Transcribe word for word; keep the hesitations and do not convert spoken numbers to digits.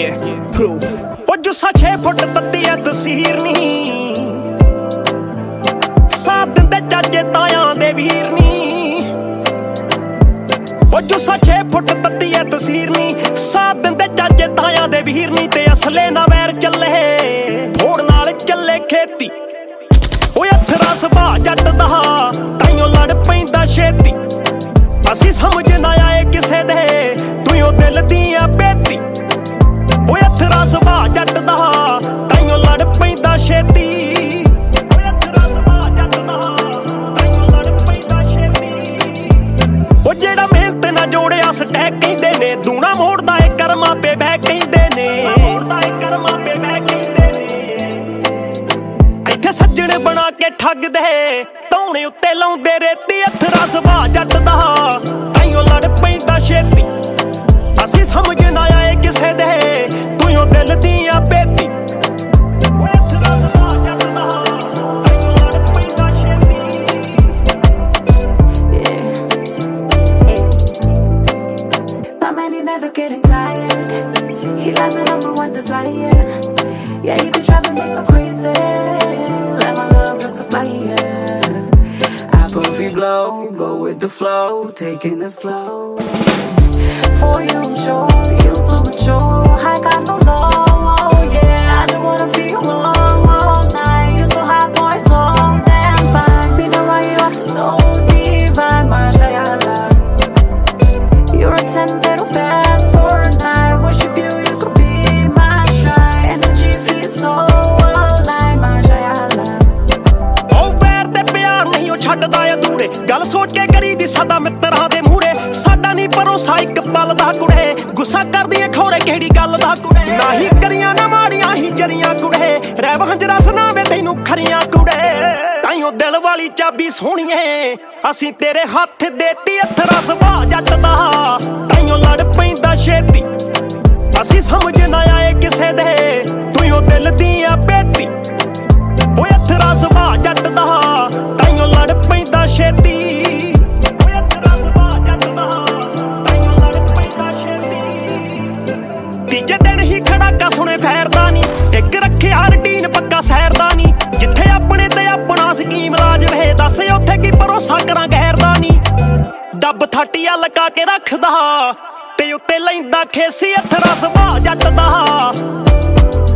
Yeah, proof. ਉਹ ਜੁੱਸਾ ਛੇ ਫੁੱਟ ਤੱਤੀ ਐ ਤਸੀਰ ਨੀ, ਸਾਥ ਦਿੰਦੇ ਚਾਚੇ ਤਾਇਆਂ ਦੇ ਵੀਰ ਨੀ। ਉਹ ਜੁੱਸਾ ਛੇ ਫੁੱਟ ਤੱਤੀ ਐ ਤਸੀਰ ਨੀ, ਸਾਥ ਦਿੰਦੇ ਚਾਚੇ ਤਾਇਆਂ ਦੇ ਵੀਰ ਨੀ। ਤੇ ਅਸਲੇ ਨਾ ਵੈਰ ਚੱਲੇ, ਫੋੜ ਨਾਲ ਚੱਲੇ ਖੇਤੀ। ਓਏ ਅਥਰਾ ਸੁਭਾਅ ਜੱਟ ਦਾ, ਤਾਈਓ ਲੜ ਪੈਂਦਾ ਛੇਤੀ। ਅਸੀਂ ਸਮਝ ਨਾ ਆਏ ਕਿਸੇ ਦੇ, ਤੂੰ ਉਹ ਦਿਲ ਦੀਆਂ ਬੇਤੀ। ਓਏ ਅਥਰਾ ਸੁਭਾਅ ਜੱਟ ਦਾ, ਤਾਈਓ ਲੜ ਪੈਂਦਾ ਛੇਤੀ। ਓਏ ਅਥਰਾ ਸੁਭਾਅ ਜੱਟ ਦਾ, ਤਾਈਓ ਲੜ ਪੈਂਦਾ ਛੇਤੀ। ਉਹ ਜਿਹੜਾ ਮਿਹਨਤ ਨਾ ਜੋੜਿਆ ਸਟੈਕ ਕਹਿੰਦੇ ਨੇ, ਦੂਣਾ ਮੋੜਦਾ ਏ ਕਰਮਾਂ ਪੇ ਬਹਿ ਕਹਿੰਦੇ ਨੇ। ਮੋੜਦਾ ਏ ਕਰਮਾਂ ਪੇ ਬਹਿ ਕਹਿੰਦੇ ਨੇ। ਇੱਥੇ ਸੱਜਣ ਬਣਾ ਕੇ ਠੱਗਦੇ, ਧੌਣੇ ਉੱਤੇ ਲਾਉਂਦੇ ਰੇਤੀ। ਅਥਰਾ ਸੁਭਾਅ ਜੱਟ ਦਾ, ਤਾਈਓ ਲੜ ਪੈਂਦਾ ਛੇਤੀ। ਅਸੀਂ ਸਮਝ ਨਾ ਆਏ ਕਿਸੇ ਦੇ, ਤੂੰ ਉਹ ਦਿਲ ਦੀਆਂ ਬੇਤੀ। ਓਏ ਅਥਰਾ ਸੁਭਾਅ ਜੱਟ ਦਾ, ਤਾਈਓ ਲੜ ਪੈਂਦਾ ਛੇਤੀ। My man, he never getting tired. He like my number one desire. Yeah, he be driving me so crazy. Like my love looks a fire. I puffy blow, go with the flow, taking it slow. For you, I'm sure you so mature. I got no law, yeah. I just wanna feel warm all night. You so hot, boy, so damn fine. Been around you, I feel so divine, mashallah. You're a ten little best for a night. Worship you, you could be my shrine. Energy feels so alive, mashallah. ਉਹ ਪੈਰ ਤੇ ਪਿਆਰ ਨਹੀਂ ਉਹ ਛੱਡਦਾ ਅਧੂਰੇ, ਗੱਲ ਸੋਚ ਕੇ ਕਰੀ ਦੀ ਸਾਡਾ ਮਿੱਤਰਾਂ ਦੇ ਮੂਹਰੇ। ਸਾਡਾ ਨਹੀਂ ਭਰੋਸਾ ਇੱਕ ਪਲ ਦਾ ਕੁੜੇ, ਗੁੱਸਾ ਕਰਦੀ ਏ ਖੋਰੇ ਕਿਹੜੀ ਗੱਲ ਦਾ ਕੁੜੇ। ਨਾ ਹੀ ਕਰੀਆਂ ਨਾ ਮਾੜੀਆਂ ਹੀ ਜਰੀਆਂ ਕੁੜੇ, ਰਹਿ ਵਹੰਜਰਾ ਸੁਣਾਵੇ ਤੈਨੂੰ ਖਰੀਆਂ ਕੁੜੇ। ਤਾਈਓ ਦਿਲ ਵਾਲੀ ਚਾਬੀ ਸੋਹਣੀਏ, ਅਸੀਂ ਤੇਰੇ ਹੱਥ ਦੇਤੀ। ਅਥਰਾ ਸੁਭਾਅ ਜੱਟ ਦਾ, ਤਾਈਓ ਲੜ ਪੈਂਦਾ ਛੇਤੀ। ਅਸੀਂ ਸਮਝ ਨਾ ਆਏ ਕਿਸੇ ਦੇ, ਤੂੰ ਉਹ ਦਿਲ ਦੀਆਂ ਬੇਤੀ। ਓਏ ਅਥਰਾ ਸੁਭਾਅ ਜੱਟ ਦਾ, ਤਾਈਓ ਲੜ ਪੈਂਦਾ ਛੇਤੀ। ਓਏ ਅਥਰਾ ਸੁਭਾਅ ਜੱਟ ਦਾ, ਤਾਈਓ ਲੜ ਪੈਂਦਾ ਛੇਤੀ। ਤੀਜੇ ਦਿਨ ਹੀ ਖੜਾਕਾ ਸੁਣੇ ਫੈਰਦਾ ਨੀ, ਇੱਕ ਰੱਖਿਆ ਰੂਟੀਨ ਪੱਕਾ ਸੈਰ ਦਾ ਨੀ। ਜਿੱਥੇ ਆਪਣੇ ਤੇ ਆਪਣਾ ਸਕੀਮ ਲਾਜਵੇ, ਦੱਸ ਉੱਥੇ ਕੀ ਭਰੋਸਾ ਕਰਾਂ ਗੈਰ ਦਾ ਨੀ। ਡੱਬ ਥਾਟੀਆ ਲਗਾ ਕੇ ਰੱਖਦਾ, ਤੇ ਉੱਤੇ ਲੈਂਦਾ ਖੇਸੀ। ਅਥਰਾ ਸੁਭਾਅ ਜੱਟ ਦਾ।